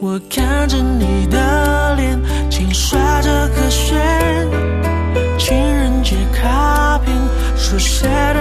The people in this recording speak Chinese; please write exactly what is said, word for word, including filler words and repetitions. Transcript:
我看着你的脸，轻刷着和弦，情人节卡片，说写